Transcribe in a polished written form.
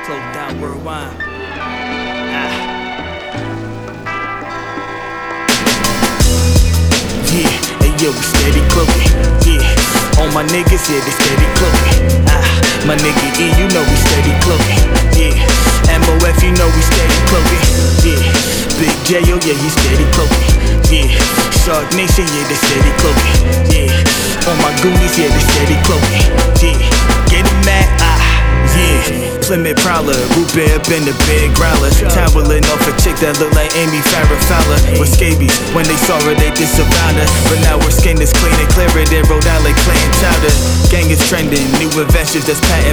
Cloaked out worldwide. Yeah, hey yo, we steady cloaking. Yeah, all my niggas, yeah, they steady cloaking. My nigga E, you know we steady cloaking. Yeah, MOF, you know we steady cloaking. Yeah, Big J, oh yeah, he steady cloaking. Yeah, Shark Nation, yeah, they steady cloaking. Yeah, all my Goonies, yeah, they steady cloaking. Yeah, get him mad, yeah. Plymouth Prowler, root beer up in the big growler. Toweling off a chick that look like Amy Farrah Fowler. With scabies, when they saw her they disavowed her. But now her skin is clean and clearer than Rhode Island clan chowder. Gang is trending, new adventures that's patent